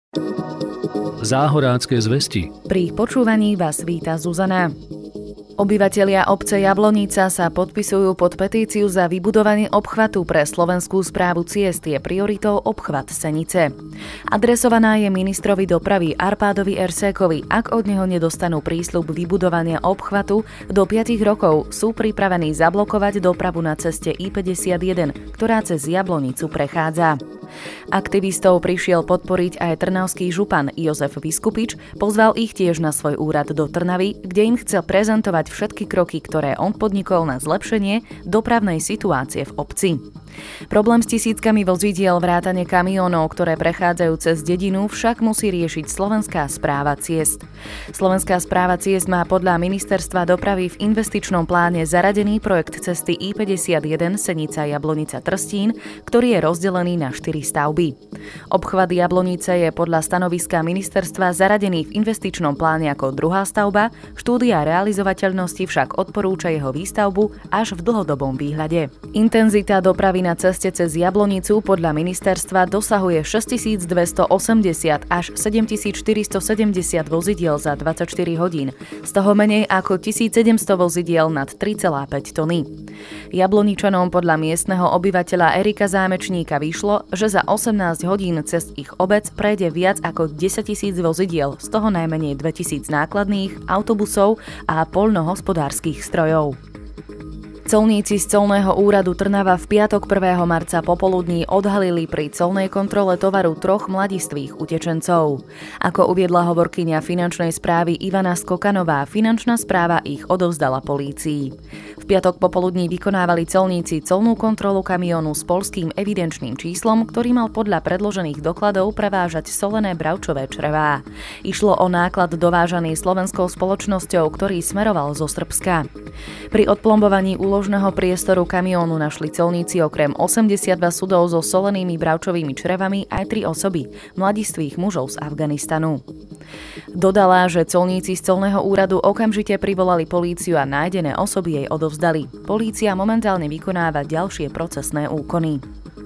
Záhorácké zvesti. Pri počúvaní vás víta Zuzana. Obyvatelia obce Jablonica sa podpisujú pod petíciu za vybudovanie obchvatu pre Slovenskú správu ciest. Je prioritou obchvat Senice. Adresovaná je ministrovi dopravy Arpádovi Ersékovi. Ak od neho nedostanú prísľub vybudovania obchvatu, do 5 rokov sú pripravení zablokovať dopravu na ceste I-51, ktorá cez Jablonicu prechádza. Aktivistov prišiel podporiť aj trnavský župan Jozef Viskupič, pozval ich tiež na svoj úrad do Trnavy, kde im chcel prezentovať všetky kroky, ktoré on podnikol na zlepšenie dopravnej situácie v obci. Problém s tisíckami vozidiel vrátane kamiónov, ktoré prechádzajú cez dedinu, však musí riešiť Slovenská správa ciest. Slovenská správa ciest má podľa ministerstva dopravy v investičnom pláne zaradený projekt cesty I-51 Senica Jablonica Trstín, ktorý je rozdelený na 4 stavby. Obchvat Jablonice je podľa stanoviska ministerstva zaradený v investičnom pláne ako druhá stavba, štúdia realizovateľnosti však odporúča jeho výstavbu až v dlhodobom výhľade. Intenzita dopravy na ceste cez Jablonicu podľa ministerstva dosahuje 6280 až 7470 vozidiel za 24 hodín, z toho menej ako 1700 vozidiel nad 3,5 tony. Jabloničanom podľa miestneho obyvateľa Erika Zámečníka vyšlo, že za 18 hodín cez ich obec prejde viac ako 10 000 vozidiel, z toho najmenej 2000 nákladných, autobusov a poľnohospodárskych strojov. Colníci z colného úradu Trnava v piatok 1. marca popoludní odhalili pri colnej kontrole tovaru 3 mladistvých utečencov. Ako uviedla hovorkyňa finančnej správy Ivana Skokanová, finančná správa ich odovzdala polícii. V piatok popoludní vykonávali colníci colnú kontrolu kamiónu s poľským evidenčným číslom, ktorý mal podľa predložených dokladov prevážať solené bravčové črevá. Išlo o náklad dovážaný slovenskou spoločnosťou, ktorý smeroval zo Srbska. Pri odplombovaní úložného priestoru kamiónu našli colníci okrem 82 sudov so solenými bravčovými črevami aj 3 osoby, mladistvých mužov z Afganistanu. Dodala, že colníci z colného úradu okamžite privolali políciu a nájdené osoby jej odovzdali. Polícia momentálne vykonáva ďalšie procesné úkony.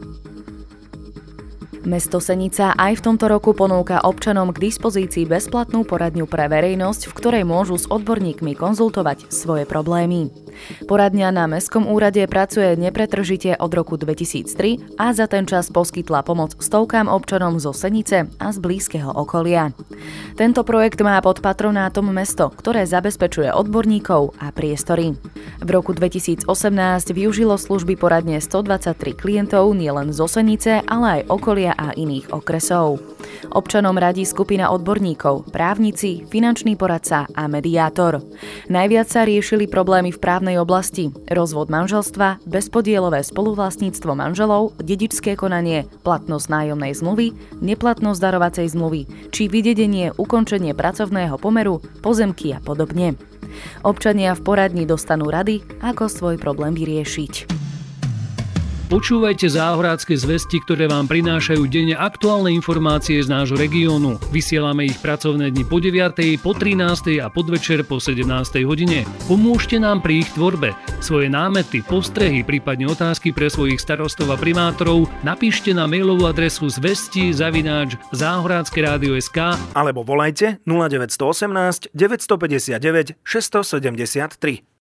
Mesto Senica aj v tomto roku ponúka občanom k dispozícii bezplatnú poradňu pre verejnosť, v ktorej môžu s odborníkmi konzultovať svoje problémy. Poradňa na Mestskom úrade pracuje nepretržite od roku 2003 a za ten čas poskytla pomoc stovkám občanom zo Senice a z blízkeho okolia. Tento projekt má pod patronátom mesto, ktoré zabezpečuje odborníkov a priestory. V roku 2018 využilo služby poradne 123 klientov nielen zo Senice, ale aj okolia a iných okresov. Občanom radí skupina odborníkov, právnici, finančný poradca a mediátor. Najviac sa riešili problémy v právnej oblasti: rozvod manželstva, bezpodielové spoluvlastníctvo manželov, dedičské konanie, platnosť nájomnej zmluvy, neplatnosť darovacej zmluvy, či vydedenie, ukončenie pracovného pomeru, pozemky a podobne. Občania v poradni dostanú rady, ako svoj problém vyriešiť. Počúvajte Záhorácké zvesti, ktoré vám prinášajú denne aktuálne informácie z nášho regiónu. Vysielame ich pracovné dni po 9., po 13. a podvečer po 17. hodine. Pomôžte nám pri ich tvorbe. Svoje námety, postrehy, prípadne otázky pre svojich starostov a primátorov napíšte na mailovú adresu zvesti@záhorackeradio.sk alebo volajte 0918 959 673.